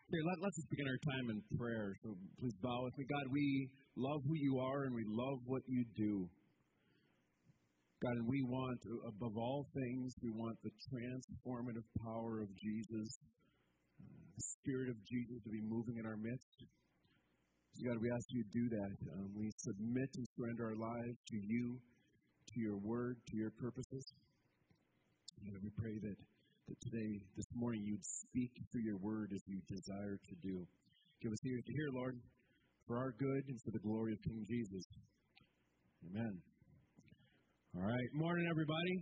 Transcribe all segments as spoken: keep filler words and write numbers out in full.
Okay, let, let's just begin our time in prayer. So please bow with me. God, we love who you are and we love what you do. God, and we want, above all things, we want the transformative power of Jesus, uh, the Spirit of Jesus to be moving in our midst. So God, we ask you to do that. Um, we submit and surrender our lives to you, to your word, to your purposes. And we pray that that today, this morning, you'd speak through your word as you desire to do. Give us ears to hear, Lord, for our good and for the glory of King Jesus. Amen. All right. Morning, everybody.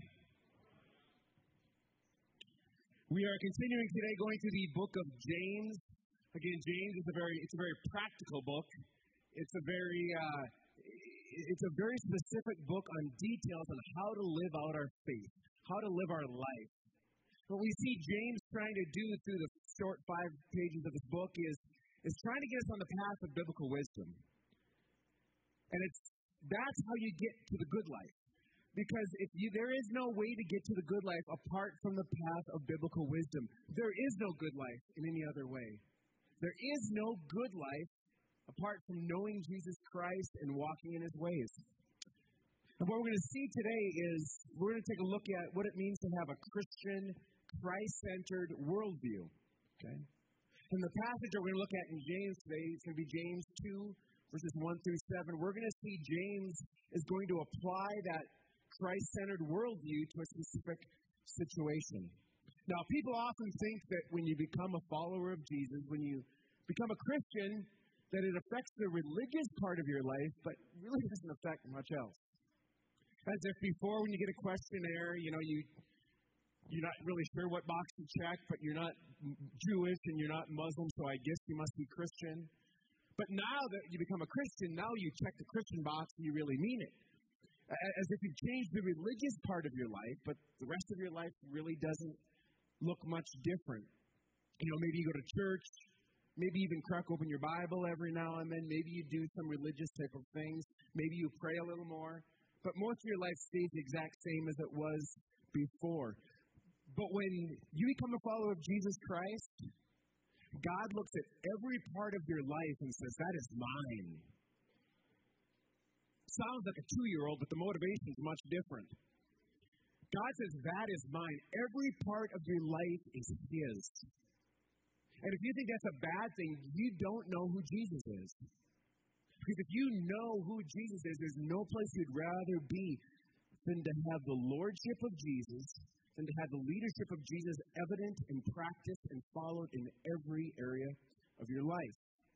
We are continuing today going through the book of James. Again, James is a very, it's a very practical book. It's a very, uh, it's a very specific book on details on how to live out our faith, how to live our life. What we see James trying to do through the short five pages of this book is, is trying to get us on the path of biblical wisdom. And it's that's how you get to the good life. Because if you, there is no way to get to the good life apart from the path of biblical wisdom. There is no good life in any other way. There is no good life apart from knowing Jesus Christ and walking in his ways. And what we're going to see today is we're going to take a look at what it means to have a Christian, Christ-centered worldview. Okay? And the passage that we're going to look at in James today is going to be James two, verses one through seven. We're going to see James is going to apply that Christ-centered worldview to a specific situation. Now, people often think that when you become a follower of Jesus, when you become a Christian, that it affects the religious part of your life, but really doesn't affect much else. As if before, when you get a questionnaire, you know, you, you're not really sure what box to check, but you're not Jewish and you're not Muslim, so I guess you must be Christian. But now that you become a Christian, now you check the Christian box and you really mean it. As if you've changed the religious part of your life, but the rest of your life really doesn't look much different. You know, maybe you go to church, maybe even crack open your Bible every now and then, maybe you do some religious type of things, maybe you pray a little more. But most of your life stays the exact same as it was before. But when you become a follower of Jesus Christ, God looks at every part of your life and says, that is mine. Sounds like a two-year-old, but the motivation is much different. God says, that is mine. Every part of your life is his. And if you think that's a bad thing, you don't know who Jesus is. Because if you know who Jesus is, there's no place you'd rather be than to have the lordship of Jesus, than to have the leadership of Jesus evident and practiced and followed in every area of your life.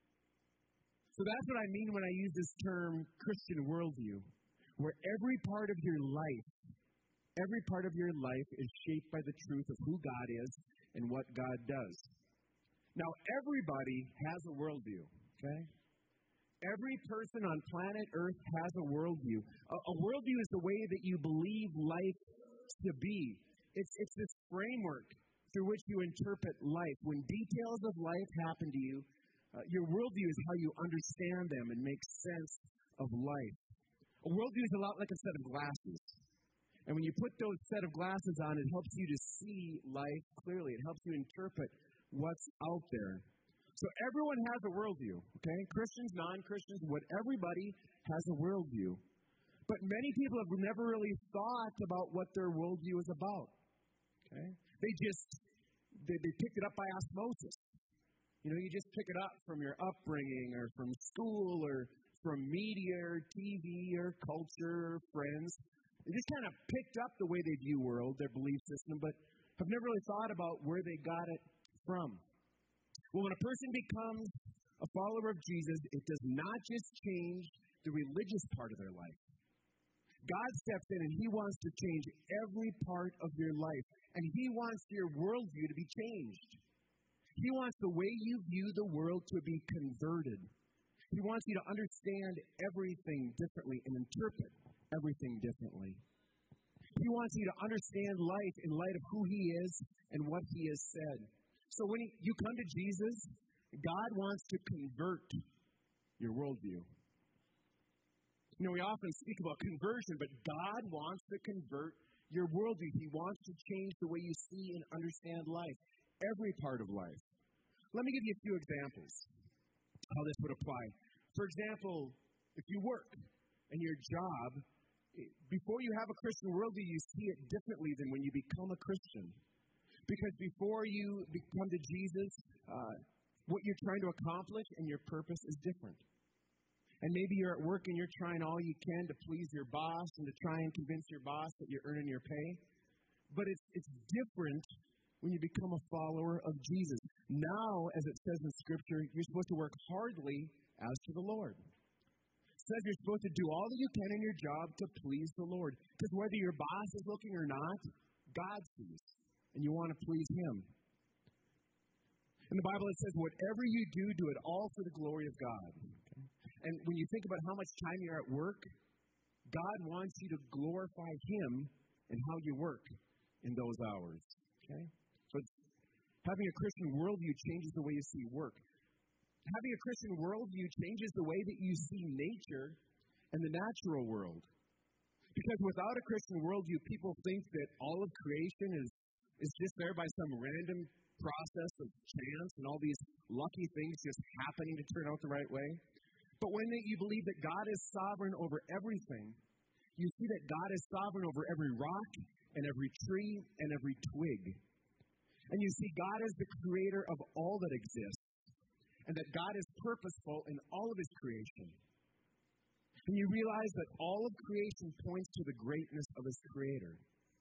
So that's what I mean when I use this term Christian worldview, where every part of your life, every part of your life is shaped by the truth of who God is and what God does. Now, everybody has a worldview, okay? Every person on planet Earth has a worldview. A, a worldview is the way that you believe life to be. It's, it's this framework through which you interpret life. When details of life happen to you, uh, your worldview is how you understand them and make sense of life. A worldview is a lot like a set of glasses. And when you put those set of glasses on, it helps you to see life clearly. It helps you interpret what's out there. So everyone has a worldview, okay? Christians, non-Christians, what everybody has a worldview. But many people have never really thought about what their worldview is about, okay? They just, they, they picked it up by osmosis. You know, you just pick it up from your upbringing or from school or from media or T V or culture or friends. They just kind of picked up the way they view the world, their belief system, but have never really thought about where they got it from. Well, when a person becomes a follower of Jesus, it does not just change the religious part of their life. God steps in and he wants to change every part of your life. And he wants your worldview to be changed. He wants the way you view the world to be converted. He wants you to understand everything differently and interpret everything differently. He wants you to understand life in light of who he is and what he has said. So when you come to Jesus, God wants to convert your worldview. You know, we often speak about conversion, but God wants to convert your worldview. He wants to change the way you see and understand life, every part of life. Let me give you a few examples how this would apply. For example, if you work and your job, before you have a Christian worldview, you see it differently than when you become a Christian. Because before you become to Jesus, uh, what you're trying to accomplish and your purpose is different. And maybe you're at work and you're trying all you can to please your boss and to try and convince your boss that you're earning your pay. But it's it's different when you become a follower of Jesus. Now, as it says in Scripture, you're supposed to work hardly as to the Lord. It says you're supposed to do all that you can in your job to please the Lord. Because whether your boss is looking or not, God sees. And you want to please Him. In the Bible, it says, whatever you do, do it all for the glory of God. Okay? And when you think about how much time you're at work, God wants you to glorify Him in how you work in those hours. Okay? So it's, having a Christian worldview changes the way you see work. Having a Christian worldview changes the way that you see nature and the natural world. Because without a Christian worldview, people think that all of creation is, is just there by some random process of chance and all these lucky things just happening to turn out the right way. But when you believe that God is sovereign over everything, you see that God is sovereign over every rock and every tree and every twig. And you see God is the creator of all that exists, and that God is purposeful in all of His creation. And you realize that all of creation points to the greatness of His Creator.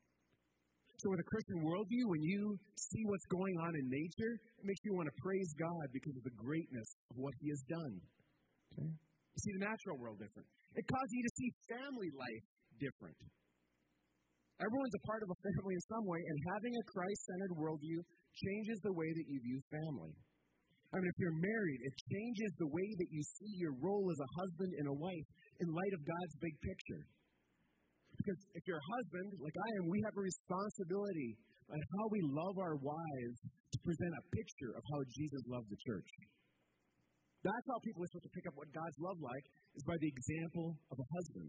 So with a Christian worldview, when you see what's going on in nature, it makes you want to praise God because of the greatness of what He has done. Okay? You see the natural world different. It causes you to see family life different. Everyone's a part of a family in some way, and having a Christ-centered worldview changes the way that you view family. I mean, if you're married, it changes the way that you see your role as a husband and a wife in light of God's big picture. Because if you're a husband, like I am, we have a responsibility on how we love our wives to present a picture of how Jesus loved the church. That's how people are supposed to pick up what God's love like, is by the example of a husband.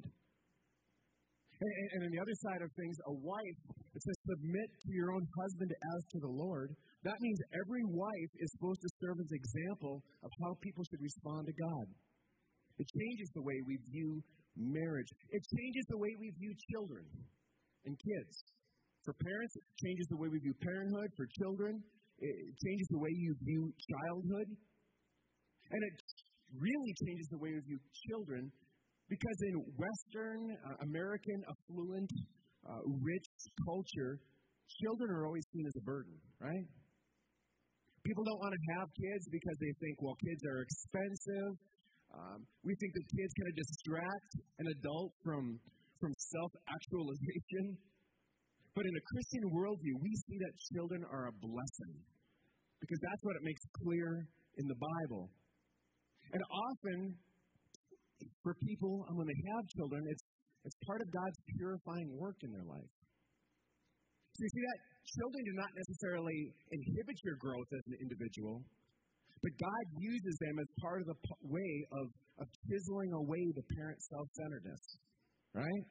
And, and, and on the other side of things, a wife, it says submit to your own husband as to the Lord. That means every wife is supposed to serve as an example of how people should respond to God. It changes the way we view marriage. It changes the way we view children and kids. For parents, it changes the way we view parenthood. For children, it changes the way you view childhood. And it really changes the way we view children because in Western, uh, American, affluent, uh, rich culture, children are always seen as a burden, right? People don't want to have kids because they think, well, kids are expensive. Um, we think that kids kind of distract an adult from, from self-actualization. But in a Christian worldview, we see that children are a blessing because that's what it makes clear in the Bible. And often, for people, when they have children, it's, it's part of God's purifying work in their life. So you see that children do not necessarily inhibit your growth as an individual, but God uses them as part of the p- way of, of chiseling away the parent self-centeredness, right?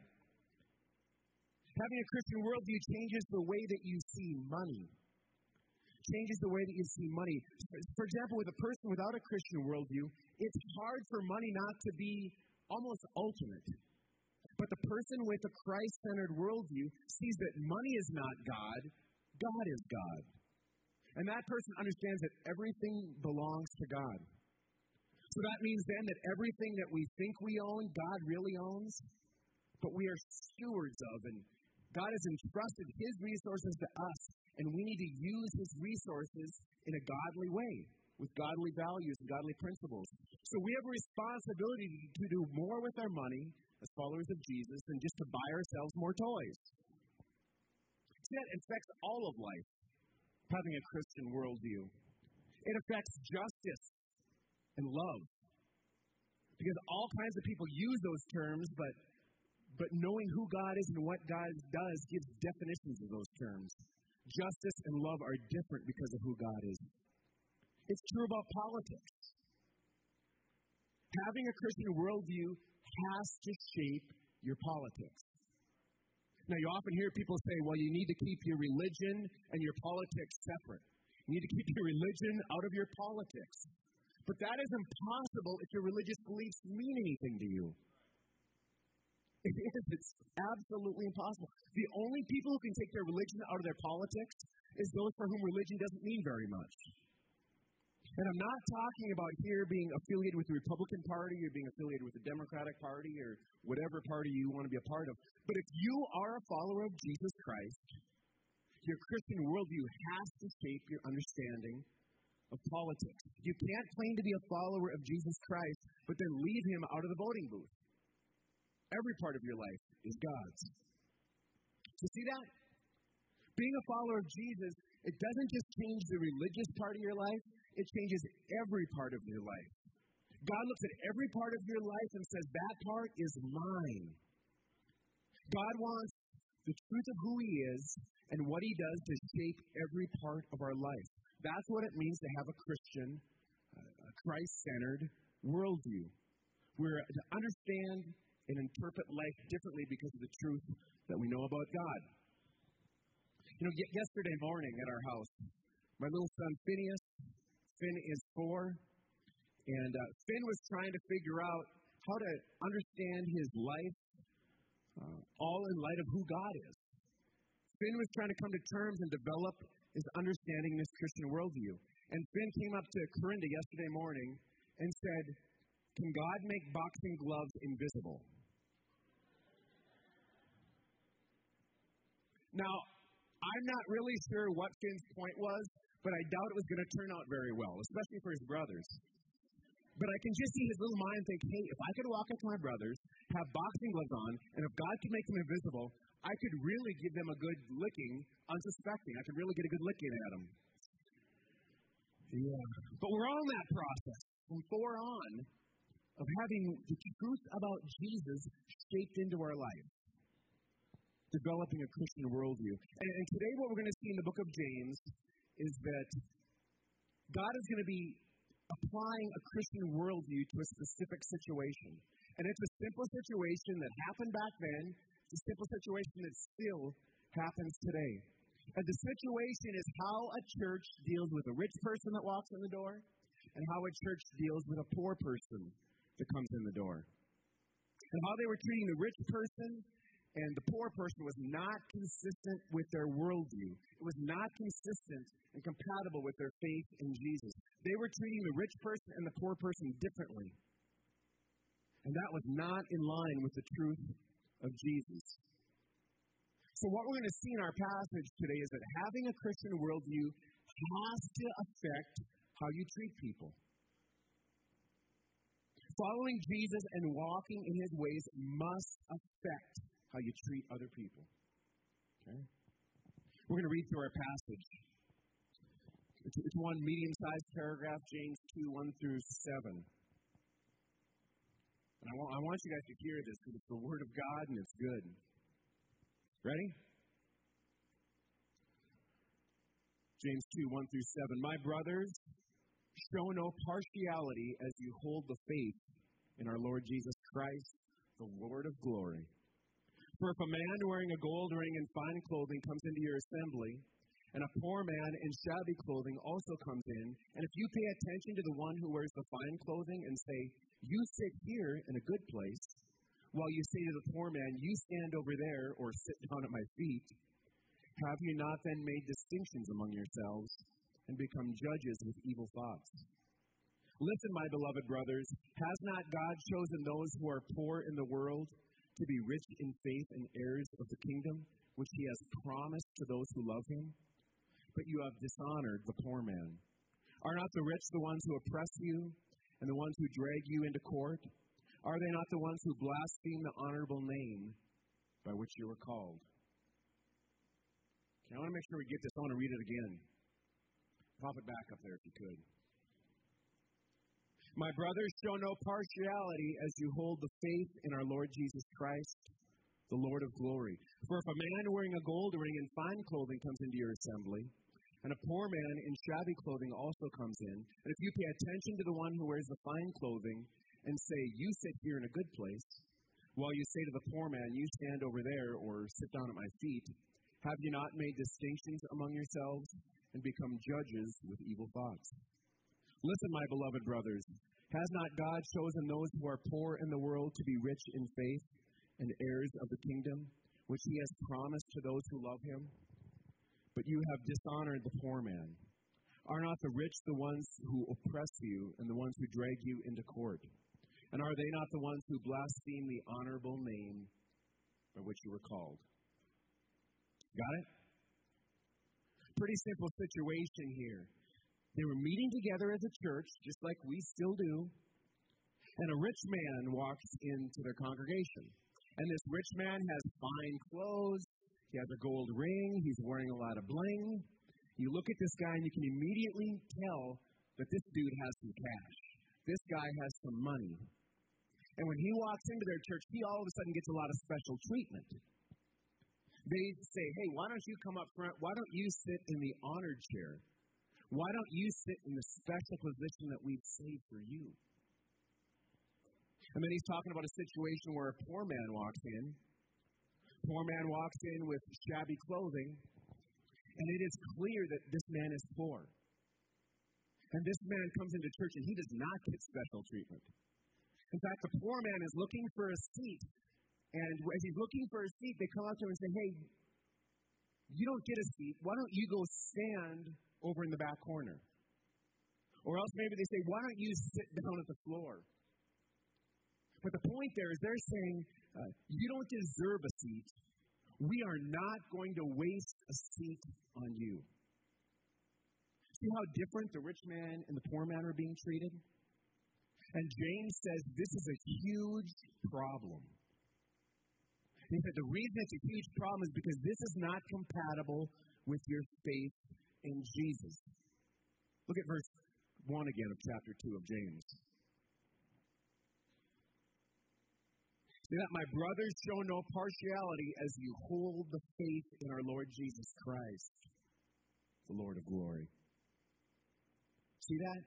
Having a Christian worldview changes the way that you see money. Changes the way that you see money. For example, with a person without a Christian worldview, it's hard for money not to be almost ultimate. But the person with a Christ-centered worldview sees that money is not God, God is God. And that person understands that everything belongs to God. So that means then that everything that we think we own, God really owns, but we are stewards of, and God has entrusted His resources to us, and we need to use His resources in a godly way, with godly values and godly principles. So we have a responsibility to do more with our money as followers of Jesus than just to buy ourselves more toys. See, that affects all of life, having a Christian worldview. It affects justice and love. Because all kinds of people use those terms, but But knowing who God is and what God does gives definitions of those terms. Justice and love are different because of who God is. It's true about politics. Having a Christian worldview has to shape your politics. Now, you often hear people say, well, you need to keep your religion and your politics separate. You need to keep your religion out of your politics. But that is impossible if your religious beliefs mean anything to you. It is. It's absolutely impossible. The only people who can take their religion out of their politics is those for whom religion doesn't mean very much. And I'm not talking about here being affiliated with the Republican Party or being affiliated with the Democratic Party or whatever party you want to be a part of. But if you are a follower of Jesus Christ, your Christian worldview has to shape your understanding of politics. You can't claim to be a follower of Jesus Christ, but then leave him out of the voting booth. Every part of your life is God's. You see that? Being a follower of Jesus, it doesn't just change the religious part of your life, it changes every part of your life. God looks at every part of your life and says, that part is mine. God wants the truth of who he is and what he does to shape every part of our life. That's what it means to have a Christian, uh, a Christ-centered worldview. We're to understand and interpret life differently because of the truth that we know about God. You know, yesterday morning at our house, my little son Phineas, Finn is four, and uh, Finn was trying to figure out how to understand his life, uh, all in light of who God is. Finn was trying to come to terms and develop his understanding in his Christian worldview. And Finn came up to Corinda yesterday morning and said, "Can God make boxing gloves invisible?" Now, I'm not really sure what Finn's point was, but I doubt it was going to turn out very well, especially for his brothers. But I can just see his little mind think, hey, if I could walk up to my brothers, have boxing gloves on, and if God could make them invisible, I could really give them a good licking, unsuspecting. I could really get a good licking at them. Yeah. But we're on that process from four on of having the truth about Jesus shaped into our life, developing a Christian worldview. And, and today what we're going to see in the book of James is that God is going to be applying a Christian worldview to a specific situation. And it's a simple situation that happened back then. It's a simple situation that still happens today. And the situation is how a church deals with a rich person that walks in the door and how a church deals with a poor person that comes in the door. And how they were treating the rich person and the poor person was not consistent with their worldview. It was not consistent and compatible with their faith in Jesus. They were treating the rich person and the poor person differently. And that was not in line with the truth of Jesus. So what we're going to see in our passage today is that having a Christian worldview has to affect how you treat people. Following Jesus and walking in his ways must affect how you treat other people. Okay? We're going to read through our passage. It's, it's one medium-sized paragraph, James two, one through seven. And I want, I want you guys to hear this because it's the Word of God and it's good. Ready? James two, one through seven. My brothers, show no partiality as you hold the faith in our Lord Jesus Christ, the Lord of glory. For if a man wearing a gold ring and fine clothing comes into your assembly, and a poor man in shabby clothing also comes in, and if you pay attention to the one who wears the fine clothing and say, you sit here in a good place, while you say to the poor man, you stand over there or sit down at my feet, have you not then made distinctions among yourselves and become judges with evil thoughts? Listen, my beloved brothers, has not God chosen those who are poor in the world to be rich in faith and heirs of the kingdom, which he has promised to those who love him? But you have dishonored the poor man. Are not the rich the ones who oppress you and the ones who drag you into court? Are they not the ones who blaspheme the honorable name by which you were called? Okay, I want to make sure we get this. I want to read it again. Pop it back up there if you could. My brothers, show no partiality as you hold the faith in our Lord Jesus Christ, the Lord of glory. For if a man wearing a gold ring and fine clothing comes into your assembly, and a poor man in shabby clothing also comes in, and if you pay attention to the one who wears the fine clothing and say, you sit here in a good place, while you say to the poor man, you stand over there or sit down at my feet, have you not made distinctions among yourselves and become judges with evil thoughts. Listen, my beloved brothers, has not God chosen those who are poor in the world to be rich in faith and heirs of the kingdom, which he has promised to those who love him? But you have dishonored the poor man. Are not the rich the ones who oppress you and the ones who drag you into court? And are they not the ones who blaspheme the honorable name by which you were called? Got it? Pretty simple situation here. They were meeting together as a church, just like we still do, and a rich man walks into their congregation. And this rich man has fine clothes, he has a gold ring, he's wearing a lot of bling. You look at this guy and you can immediately tell that this dude has some cash. This guy has some money. And when he walks into their church, he all of a sudden gets a lot of special treatment. They say, hey, why don't you come up front? Why don't you sit in the honored chair? Why don't you sit in the special position that we've saved for you? And then he's talking about a situation where a poor man walks in. Poor man walks in with shabby clothing, and it is clear that this man is poor. And this man comes into church, and he does not get special treatment. In fact, the poor man is looking for a seat. And as he's looking for a seat, they come up to him and say, hey, you don't get a seat. Why don't you go stand over in the back corner? Or else maybe they say, why don't you sit down at the floor? But the point there is they're saying, uh, you don't deserve a seat. We are not going to waste a seat on you. See how different the rich man and the poor man are being treated? And James says this is a huge problem. He said the reason it's a huge problem is because this is not compatible with your faith in Jesus. Look at verse one again of chapter two of James. See that, my brothers, show no partiality as you hold the faith in our Lord Jesus Christ, the Lord of glory. See that?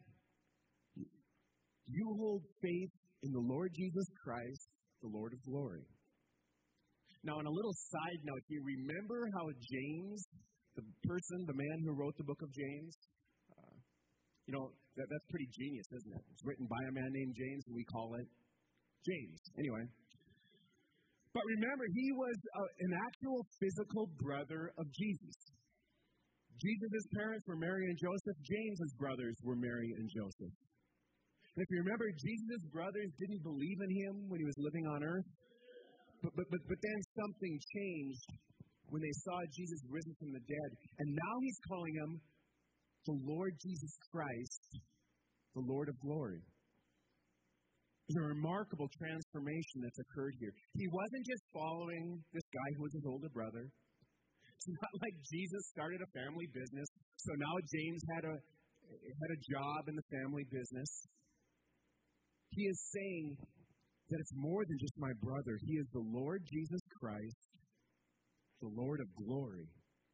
You hold faith in the Lord Jesus Christ, the Lord of glory. Now, on a little side note, do you remember how James, the person, the man who wrote the book of James, uh, you know, that, that's pretty genius, isn't it? It's written by a man named James, and we call it James. Anyway. But remember, he was uh, an actual physical brother of Jesus. Jesus' parents were Mary and Joseph. James's brothers were Mary and Joseph. And if you remember, Jesus' brothers didn't believe in him when he was living on earth. But, but, but, but then something changed when they saw Jesus risen from the dead. And now he's calling him the Lord Jesus Christ, the Lord of glory. There's a remarkable transformation that's occurred here. He wasn't just following this guy who was his older brother. It's not like Jesus started a family business, so now James had a, had a job in the family business. He is saying that it's more than just my brother. He is the Lord Jesus Christ, the Lord of glory.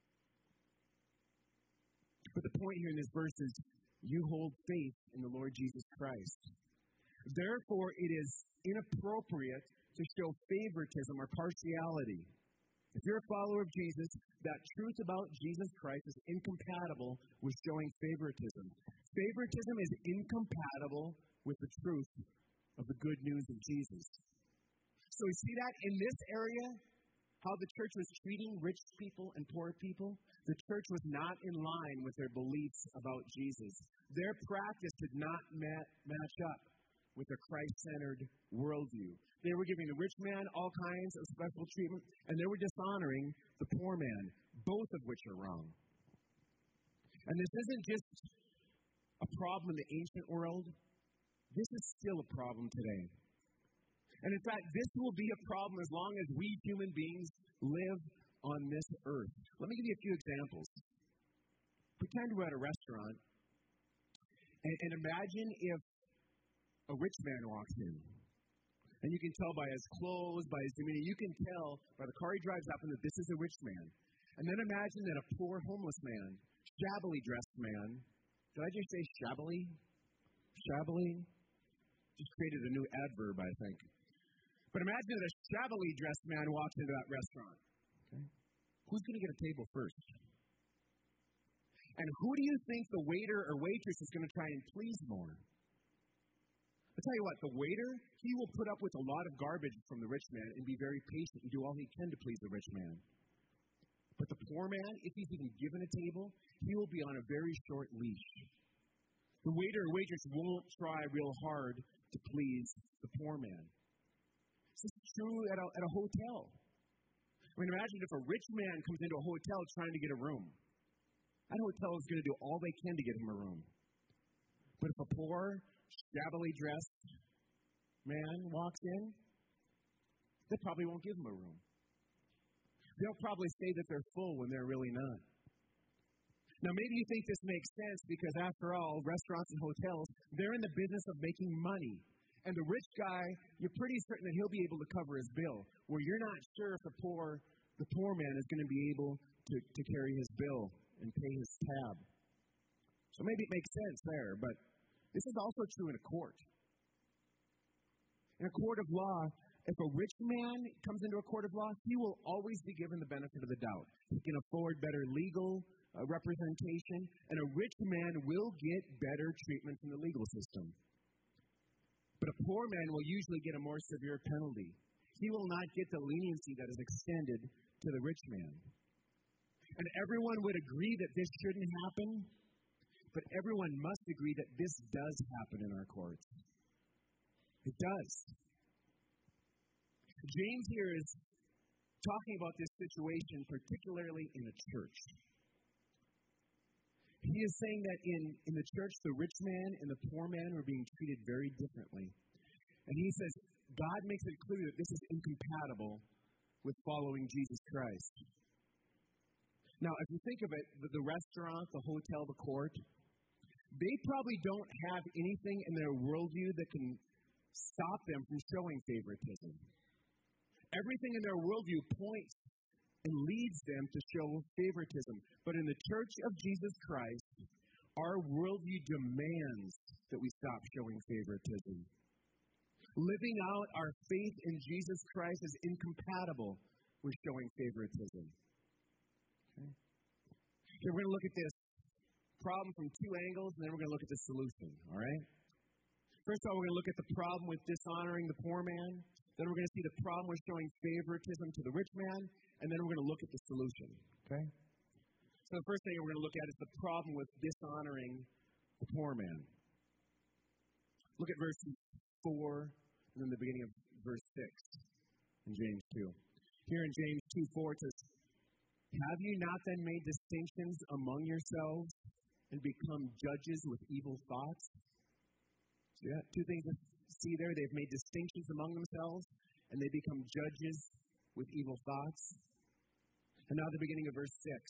But the point here in this verse is you hold faith in the Lord Jesus Christ. Therefore, it is inappropriate to show favoritism or partiality. If you're a follower of Jesus, that truth about Jesus Christ is incompatible with showing favoritism. Favoritism is incompatible with the truth of the good news of Jesus. So we see that in this area, how the church was treating rich people and poor people. The church was not in line with their beliefs about Jesus. Their practice did not mat- match up with a Christ-centered worldview. They were giving the rich man all kinds of special treatment, and they were dishonoring the poor man, both of which are wrong. And this isn't just a problem in the ancient world. This is still a problem today. And in fact, this will be a problem as long as we human beings live on this earth. Let me give you a few examples. Pretend we're at a restaurant, and, and imagine if a rich man walks in. And you can tell by his clothes, by his demeanor, you can tell by the car he drives up in that this is a rich man. And then imagine that a poor homeless man, shabbily dressed man, did I just say shabbily? Shabbily? Just created a new adverb, I think. But imagine that a shabbily dressed man walks into that restaurant. Okay? Who's going to get a table first? And who do you think the waiter or waitress is going to try and please more? I'll tell you what, the waiter, he will put up with a lot of garbage from the rich man and be very patient and do all he can to please the rich man. But the poor man, if he's even given a table, he will be on a very short leash. The waiter or waitress won't try real hard to please the poor man. This is true at a, at a hotel. I mean, imagine if a rich man comes into a hotel trying to get a room. That hotel is going to do all they can to get him a room. But if a poor, shabbily dressed man walks in, they probably won't give him a room. They'll probably say that they're full when they're really not. Now, maybe you think this makes sense because, after all, restaurants and hotels, they're in the business of making money. And the rich guy, you're pretty certain that he'll be able to cover his bill, where you're not sure if the poor, the poor man is going to be able to, to carry his bill and pay his tab. So maybe it makes sense there, but this is also true in a court. In a court of law, if a rich man comes into a court of law, he will always be given the benefit of the doubt. He can afford better legal uh, representation, and a rich man will get better treatment from the legal system. But a poor man will usually get a more severe penalty. He will not get the leniency that is extended to the rich man. And everyone would agree that this shouldn't happen, but everyone must agree that this does happen in our courts. It does. James here is talking about this situation, particularly in the church. He is saying that in, in the church, the rich man and the poor man are being treated very differently. And he says, God makes it clear that this is incompatible with following Jesus Christ. Now, if you think of it, the, the restaurant, the hotel, the court, they probably don't have anything in their worldview that can stop them from showing favoritism. Everything in their worldview points and leads them to show favoritism. But in the church of Jesus Christ, our worldview demands that we stop showing favoritism. Living out our faith in Jesus Christ is incompatible with showing favoritism. Okay? So we're going to look at this problem from two angles, and then we're going to look at the solution, all right? First of all, we're going to look at the problem with dishonoring the poor man. Then we're going to see the problem with showing favoritism to the rich man. And then we're going to look at the solution, okay? So the first thing we're going to look at is the problem with dishonoring the poor man. Look at verses four and then the beginning of verse six in James two. Here in James two four it says, "Have you not then made distinctions among yourselves and become judges with evil thoughts?" So yeah, two things to see there. They've made distinctions among themselves and they become judges with evil thoughts. And now the beginning of verse six,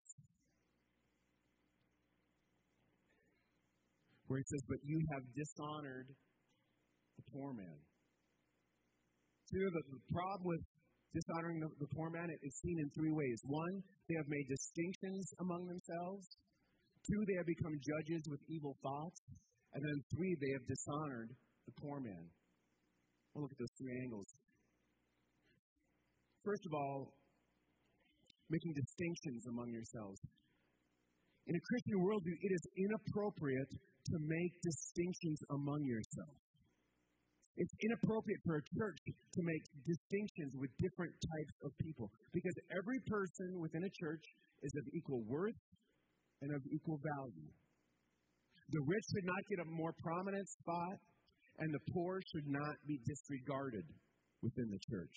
where it says, "But you have dishonored the poor man." So the, the problem with dishonoring the, the poor man is seen in three ways. One, they have made distinctions among themselves. Two, they have become judges with evil thoughts. And then three, they have dishonored the poor man. We'll look at those three angles. First of all, making distinctions among yourselves. In a Christian worldview, it is inappropriate to make distinctions among yourselves. It's inappropriate for a church to make distinctions with different types of people because every person within a church is of equal worth and of equal value. The rich should not get a more prominent spot, and the poor should not be disregarded within the church.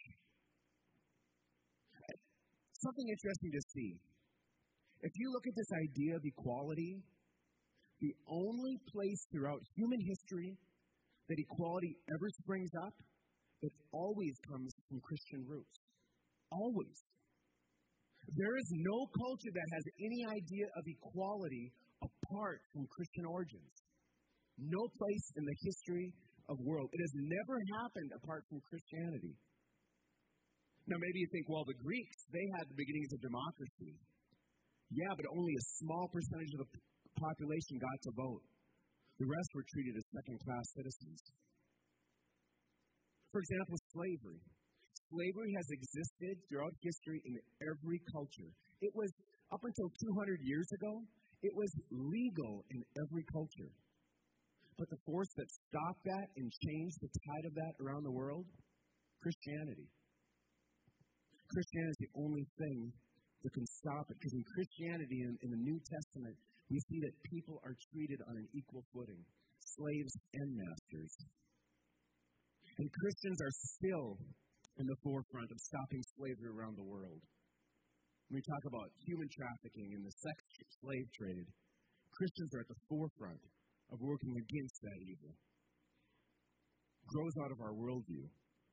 Something interesting to see. If you look at this idea of equality, the only place throughout human history that equality ever springs up, it always comes from Christian roots. Always. There is no culture that has any idea of equality apart from Christian origins. No place in the history of the world. It has never happened apart from Christianity. Now, maybe you think, well, the Greeks, they had the beginnings of democracy. Yeah, but only a small percentage of the population got to vote. The rest were treated as second-class citizens. For example, slavery. Slavery has existed throughout history in every culture. It was, up until two hundred years ago, It was legal in every culture. But the force that stopped that and changed the tide of that around the world? Christianity. Christianity is the only thing that can stop it. Because in Christianity, in, in the New Testament, we see that people are treated on an equal footing, slaves and masters. And Christians are still in the forefront of stopping slavery around the world. When we talk about human trafficking and the sex slave trade, Christians are at the forefront of working against that evil. It grows out of our worldview.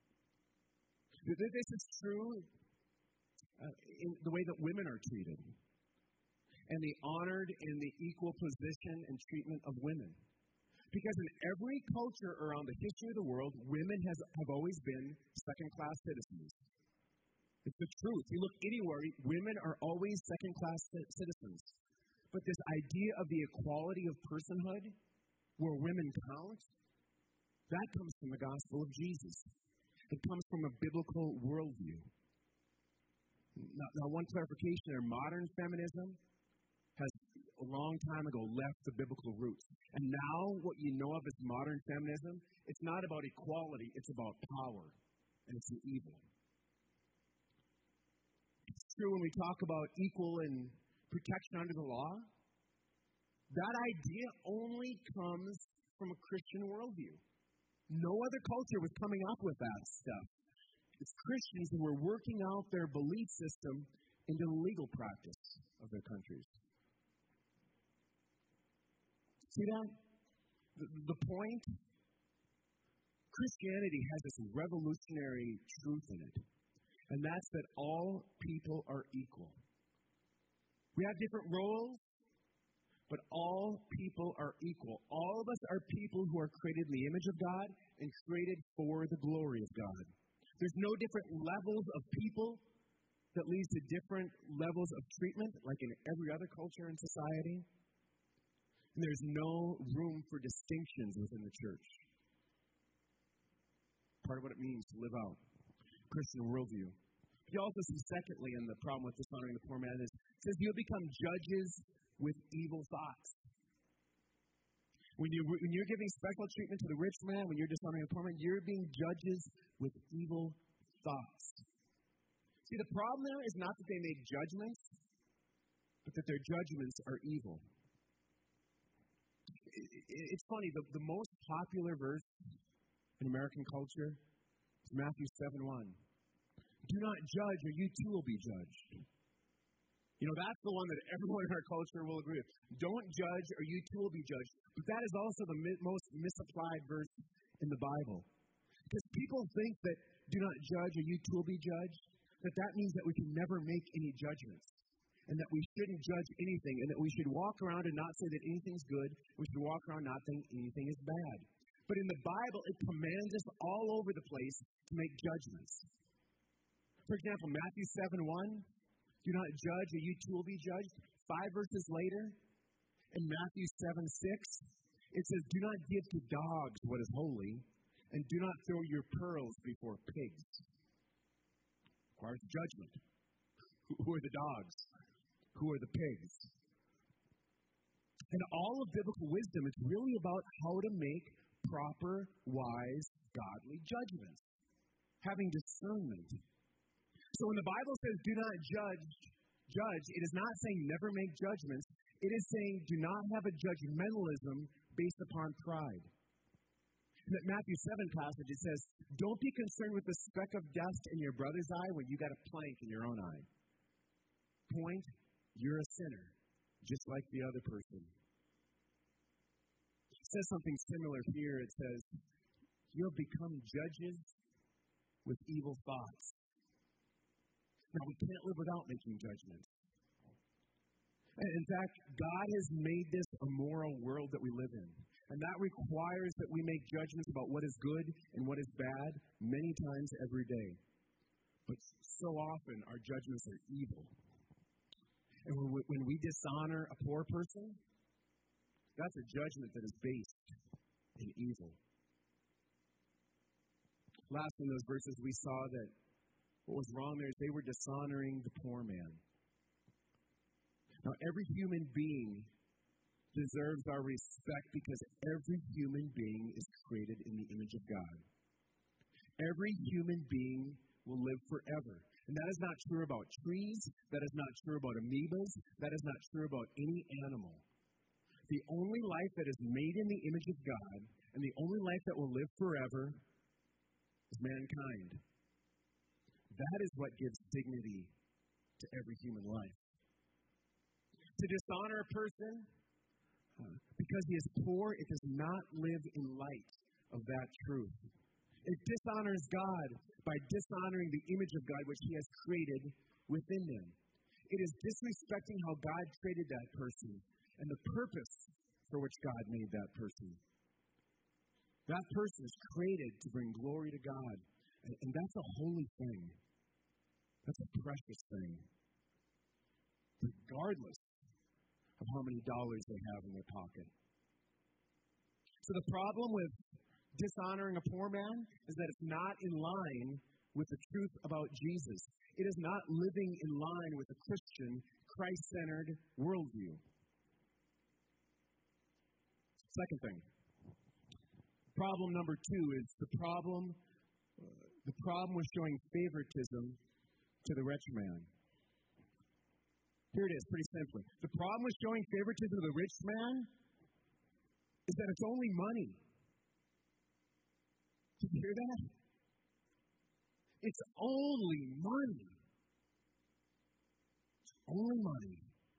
This is true uh, in the way that women are treated and the honored and the equal position and treatment of women. Because in every culture around the history of the world, women has, have always been second-class citizens. It's the truth. You look anywhere, women are always second-class citizens. But this idea of the equality of personhood, where women count, that comes from the gospel of Jesus. It comes from a biblical worldview. Now, now one clarification there, modern feminism has a long time ago left the biblical roots. And now what you know of as modern feminism, it's not about equality, it's about power. And it's an evil. It's true when we talk about equal and protection under the law. That idea only comes from a Christian worldview. No other culture was coming up with that stuff. It's Christians who were working out their belief system into the legal practice of their countries. See that? The, the point? Christianity has this revolutionary truth in it, and that's that all people are equal. We have different roles, but all people are equal. All of us are people who are created in the image of God and created for the glory of God. There's no different levels of people that leads to different levels of treatment, like in every other culture and society. And there's no room for distinctions within the church. Part of what it means to live out Christian worldview. You also see, secondly, in the problem with dishonoring the poor man is, it says you'll become judges with evil thoughts. When, you, when you're giving special treatment to the rich man, when you're dishonoring the poor man, you're being judges with evil thoughts. See, the problem there is not that they make judgments, but that their judgments are evil. It, it, it's funny, the, the most popular verse in American culture is Matthew seven one. Do not judge, or you too will be judged. You know, that's the one that everyone in our culture will agree with. Don't judge, or you too will be judged. But that is also the mi- most misapplied verse in the Bible. Because people think that do not judge, or you too will be judged, that that means that we can never make any judgments, and that we shouldn't judge anything, and that we should walk around and not say that anything's good, we should walk around not saying anything is bad. But in the Bible, it commands us all over the place to make judgments. For example, Matthew seven one, do not judge, or you too will be judged. Five verses later, in Matthew seven six, it says, do not give to dogs what is holy, and do not throw your pearls before pigs. Requires judgment. Who are the dogs? Who are the pigs? And all of biblical wisdom is really about how to make proper, wise, godly judgments. Having discernment. So when the Bible says do not judge, judge, it is not saying never make judgments. It is saying do not have a judgmentalism based upon pride. In that Matthew seven passage, it says, don't be concerned with the speck of dust in your brother's eye when you got a plank in your own eye. Point, you're a sinner, just like the other person. It says something similar here. It says, you'll become judges with evil thoughts. Now, we can't live without making judgments. And in fact, God has made this a moral world that we live in. And that requires that we make judgments about what is good and what is bad many times every day. But so often, our judgments are evil. And when we dishonor a poor person, that's a judgment that is based in evil. Last in those verses, we saw that what was wrong there is they were dishonoring the poor man. Now, every human being deserves our respect because every human being is created in the image of God. Every human being will live forever. And that is not true about trees. That is not true about amoebas. That is not true about any animal. The only life that is made in the image of God and the only life that will live forever is mankind. That is what gives dignity to every human life. To dishonor a person uh, because he is poor, it does not live in light of that truth. It dishonors God by dishonoring the image of God which he has created within them. It is disrespecting how God created that person and the purpose for which God made that person. That person is created to bring glory to God. And, and that's a holy thing. That's a precious thing. Regardless of how many dollars they have in their pocket. So the problem with dishonoring a poor man is that it's not in line with the truth about Jesus. It is not living in line with a Christian, Christ-centered worldview. Second thing. Problem number two is the problem, uh, the problem with showing favoritism to the rich man. Here it is, pretty simply. The problem with showing favoritism to the rich man is that it's only money. Did you hear that? It's only money. It's only money.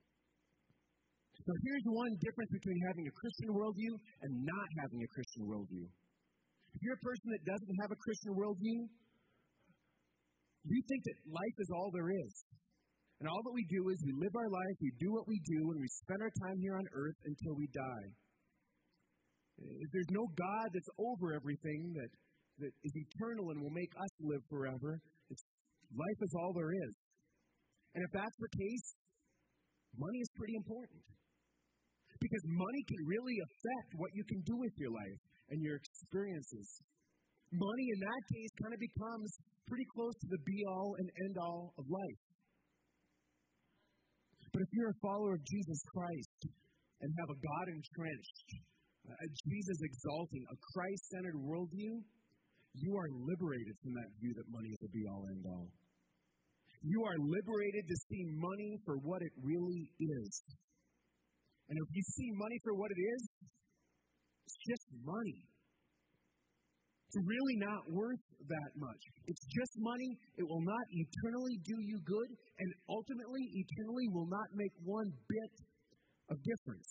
So here's one difference between having a Christian worldview and not having a Christian worldview. If you're a person that doesn't have a Christian worldview, you think that life is all there is. And all that we do is we live our life, we do what we do, and we spend our time here on earth until we die. There's no God that's over everything, that, that is eternal and will make us live forever. It's, life is all there is. And if that's the case, money is pretty important. Because money can really affect what you can do with your life and your experiences. Money, in that case, kind of becomes pretty close to the be-all and end-all of life. But if you're a follower of Jesus Christ and have a God-entrenched, a Jesus-exalting, a Christ-centered worldview, you are liberated from that view that money is the be-all, end-all. You are liberated to see money for what it really is. And if you see money for what it is, it's just money. It's really not worth that much. It's just money. It will not eternally do you good, and ultimately, eternally will not make one bit of difference.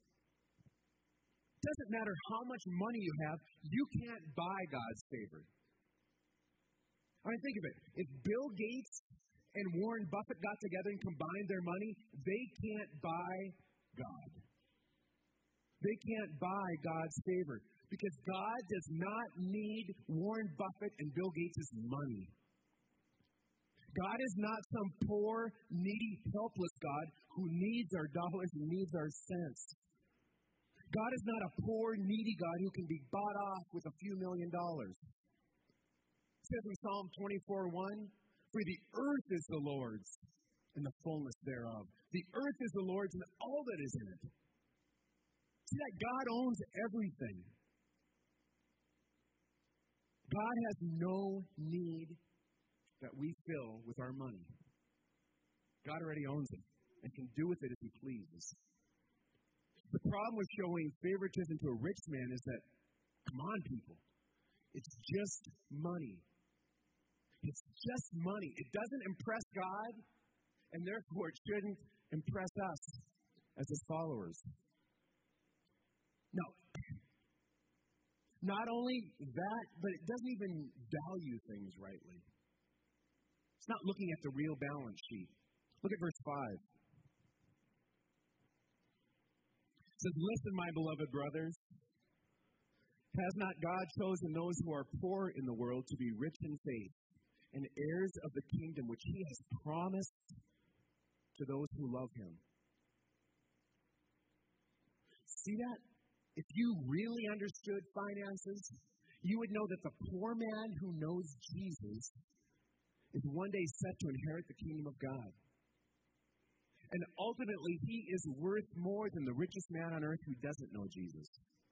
It doesn't matter how much money you have, you can't buy God's favor. I mean, think of it. If Bill Gates and Warren Buffett got together and combined their money, they can't buy God. They can't buy God's favor. Because God does not need Warren Buffett and Bill Gates' money. God is not some poor, needy, helpless God who needs our dollars and needs our cents. God is not a poor, needy God who can be bought off with a few million dollars. It says in Psalm twenty-four one, "For the earth is the Lord's, and the fullness thereof. The earth is the Lord's, and all that is in it." See that God owns everything. God has no need that we fill with our money. God already owns it and can do with it as he pleases. The problem with showing favoritism to a rich man is that, come on, people, it's just money. It's just money. It doesn't impress God, and therefore it shouldn't impress us as his followers. No. Not only that, but it doesn't even value things rightly. It's not looking at the real balance sheet. Look at verse five. It says, "Listen, my beloved brothers, has not God chosen those who are poor in the world to be rich in faith and heirs of the kingdom which he has promised to those who love him?" See that? If you really understood finances, you would know that the poor man who knows Jesus is one day set to inherit the kingdom of God. And ultimately, he is worth more than the richest man on earth who doesn't know Jesus.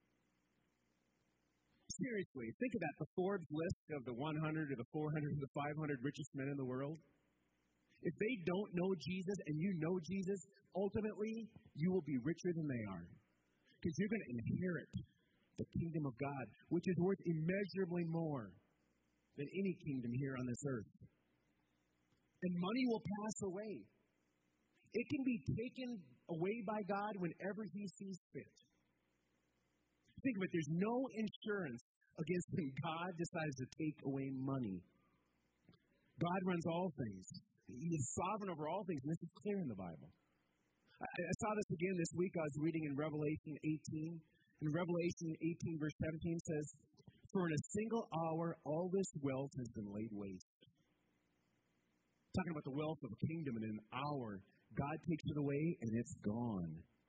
Seriously, think about the Forbes list of the one hundred or the four hundred or the five hundred richest men in the world. If they don't know Jesus and you know Jesus, ultimately, you will be richer than they are. Because you're going to inherit the kingdom of God, which is worth immeasurably more than any kingdom here on this earth. And money will pass away. It can be taken away by God whenever he sees fit. Think of it, there's no insurance against when God decides to take away money. God runs all things. He is sovereign over all things, and this is clear in the Bible. I, I saw this again this week. I was reading in Revelation eighteen. In Revelation eighteen, verse seventeen says, "For in a single hour all this wealth has been laid waste." Talking about the wealth of a kingdom, in an hour, God takes it away and it's gone.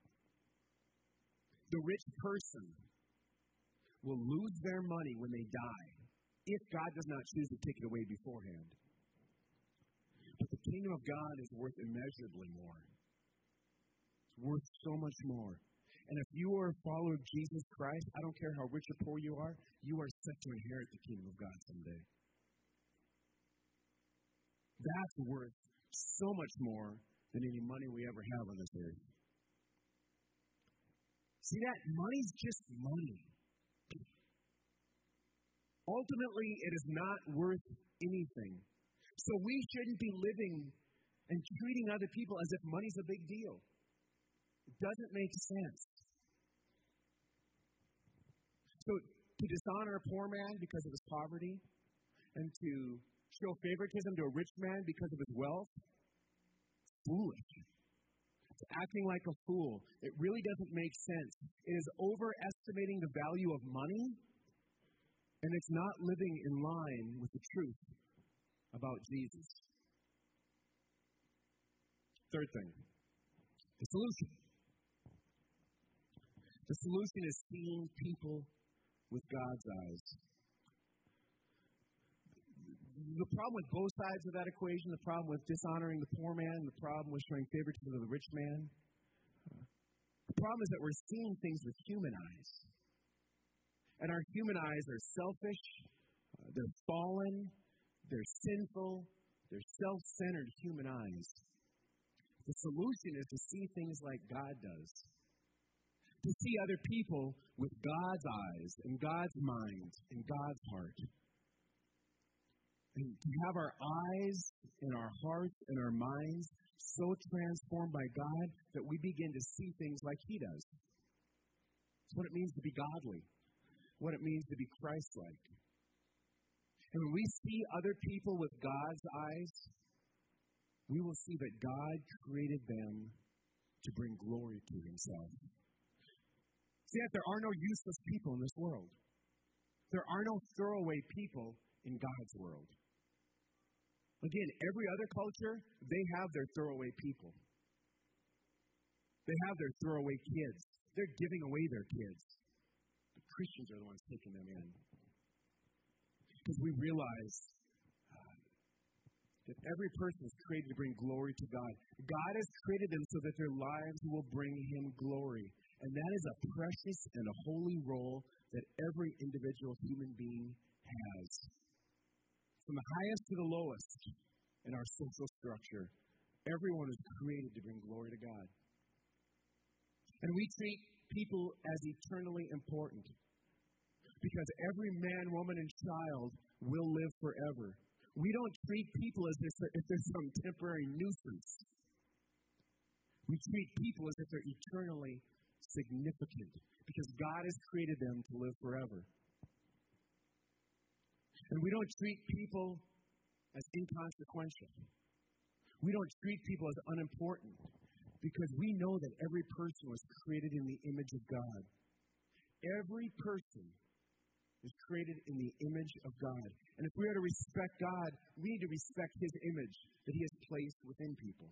The rich person will lose their money when they die if God does not choose to take it away beforehand. But the kingdom of God is worth immeasurably more. It's worth so much more. And if you are a follower of Jesus Christ, I don't care how rich or poor you are, you are set to inherit the kingdom of God someday. That's worth so much more than any money we ever have on this earth. See that? Money's just money. Ultimately, it is not worth anything. So we shouldn't be living and treating other people as if money's a big deal. It doesn't make sense. So to dishonor a poor man because of his poverty and to show favoritism to a rich man because of his wealth, it's foolish. It's acting like a fool. It really doesn't make sense. It is overestimating the value of money, and it's not living in line with the truth about Jesus. Third thing, the solution. The solution is seeing people with God's eyes. The problem with both sides of that equation, the problem with dishonoring the poor man, the problem with showing favoritism to the rich man, the problem is that we're seeing things with human eyes. And our human eyes are selfish, uh, they're fallen, they're sinful, they're self-centered human eyes. The solution is to see things like God does. To see other people with God's eyes and God's mind and God's heart. And to have our eyes and our hearts and our minds so transformed by God that we begin to see things like He does. It's what it means to be godly. What it means to be Christ-like. And when we see other people with God's eyes, we will see that God created them to bring glory to Himself. See that there are no useless people in this world. There are no throwaway people in God's world. Again, every other culture, they have their throwaway people. They have their throwaway kids. They're giving away their kids. The Christians are the ones taking them in. Because we realize uh, that every person is created to bring glory to God. God has created them so that their lives will bring Him glory. And that is a precious and a holy role that every individual human being has. From the highest to the lowest in our social structure, everyone is created to bring glory to God. And we treat people as eternally important because every man, woman, and child will live forever. We don't treat people as if they're some temporary nuisance. We treat people as if they're eternally significant because God has created them to live forever. And we don't treat people as inconsequential. We don't treat people as unimportant because we know that every person was created in the image of God. Every person is created in the image of God. And if we are to respect God, we need to respect His image that He has placed within people.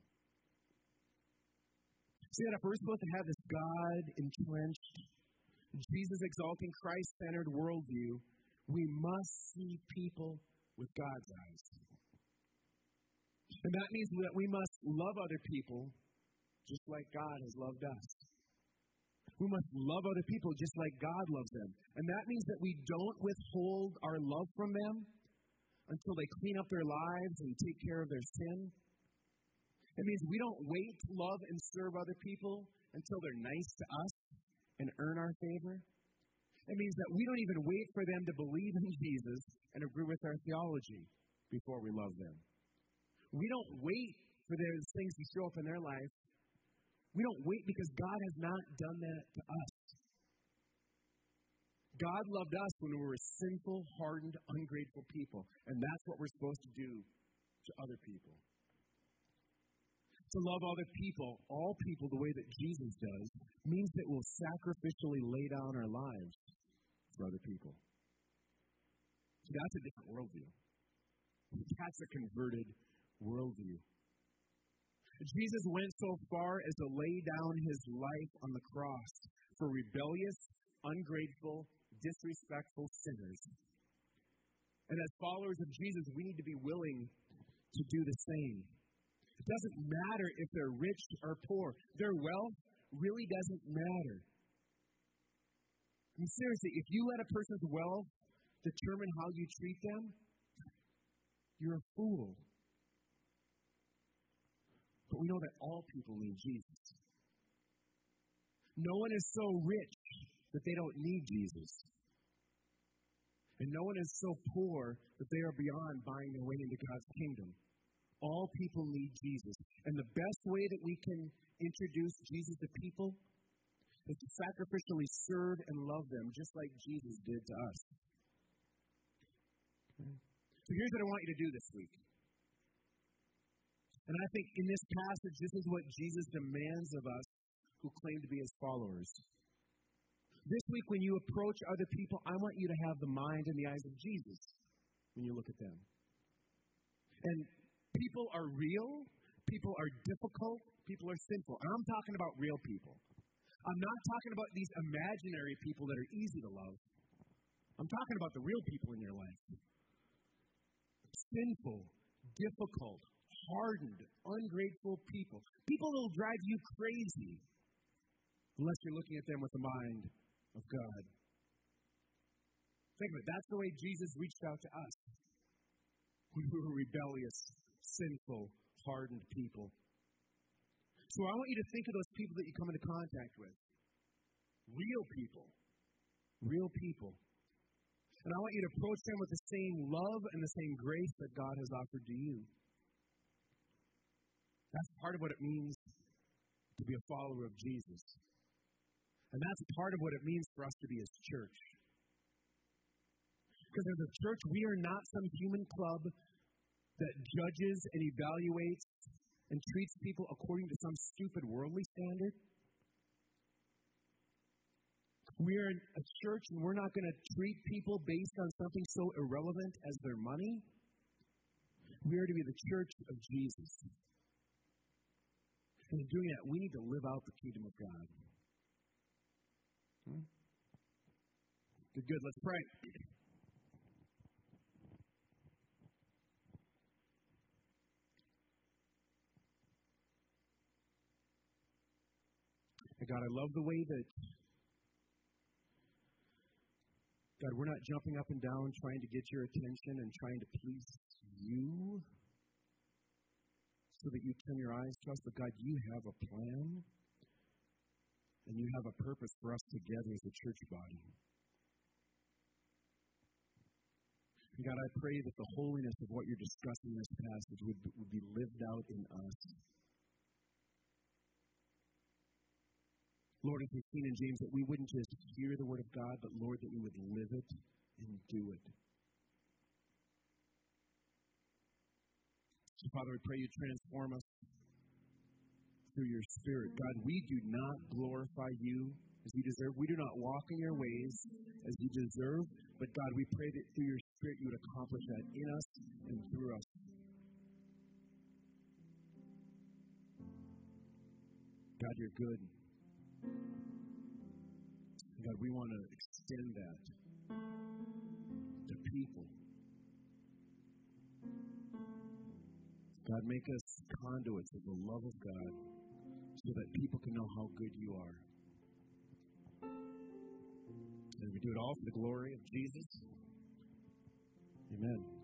See that if we're supposed to have this God-entrenched, Jesus-exalting, Christ-centered worldview, we must see people with God's eyes. And that means that we must love other people just like God has loved us. We must love other people just like God loves them. And that means that we don't withhold our love from them until they clean up their lives and take care of their sin. It means we don't wait to love and serve other people until they're nice to us and earn our favor. It means that we don't even wait for them to believe in Jesus and agree with our theology before we love them. We don't wait for those things to show up in their life. We don't wait because God has not done that to us. God loved us when we were sinful, hardened, ungrateful people. And that's what we're supposed to do to other people. To love other people, all people, the way that Jesus does, means that we'll sacrificially lay down our lives for other people. See, that's a different worldview. That's a converted worldview. Jesus went so far as to lay down his life on the cross for rebellious, ungrateful, disrespectful sinners. And as followers of Jesus, we need to be willing to do the same. It doesn't matter if they're rich or poor. Their wealth really doesn't matter. I mean, seriously, if you let a person's wealth determine how you treat them, you're a fool. But we know that all people need Jesus. No one is so rich that they don't need Jesus. And no one is so poor that they are beyond buying their way into God's kingdom. All people need Jesus. And the best way that we can introduce Jesus to people is to sacrificially serve and love them just like Jesus did to us. Okay. So here's what I want you to do this week. And I think in this passage, this is what Jesus demands of us who claim to be his followers. This week, when you approach other people, I want you to have the mind and the eyes of Jesus when you look at them. And people are real, people are difficult, people are sinful. And I'm talking about real people. I'm not talking about these imaginary people that are easy to love. I'm talking about the real people in your life. Sinful, difficult, hardened, ungrateful people. People that will drive you crazy unless you're looking at them with the mind of God. Think of it. That's the way Jesus reached out to us when we were rebellious, sinful, hardened people. So I want you to think of those people that you come into contact with. Real people. Real people. And I want you to approach them with the same love and the same grace that God has offered to you. That's part of what it means to be a follower of Jesus. And that's part of what it means for us to be his church. Because as a church, we are not some human club that judges and evaluates and treats people according to some stupid worldly standard. We are a church, and we're not going to treat people based on something so irrelevant as their money. We are to be the church of Jesus. And in doing that, we need to live out the kingdom of God. Hmm? Good, good. Let's pray. And God, I love the way that, God, we're not jumping up and down trying to get your attention and trying to please you so that you turn your eyes to us. But God, you have a plan and you have a purpose for us together as a church body. And God, I pray that the holiness of what you're discussing in this passage would, would be lived out in us. Lord, as we've seen in James, that we wouldn't just hear the word of God, but Lord, that we would live it and do it. So, Father, we pray you transform us through your Spirit. God, we do not glorify you as you deserve. We do not walk in your ways as you deserve. But God, we pray that through your Spirit you would accomplish that in us and through us. God, you're good. God, we want to extend that to people. God, make us conduits of the love of God so that people can know how good you are. And we do it all for the glory of Jesus. Amen.